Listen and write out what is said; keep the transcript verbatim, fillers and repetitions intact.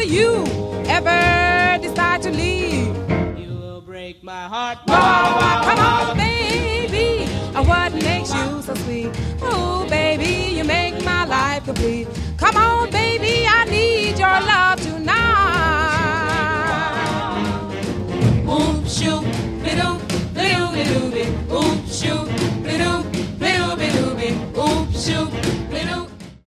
after you ever decide to leave, you will break my heart. Oh, come on, baby, what makes you so sweet? Oh, baby, you make my life complete. Come on, baby, I need your love tonight. Boom, shoot, fiddle.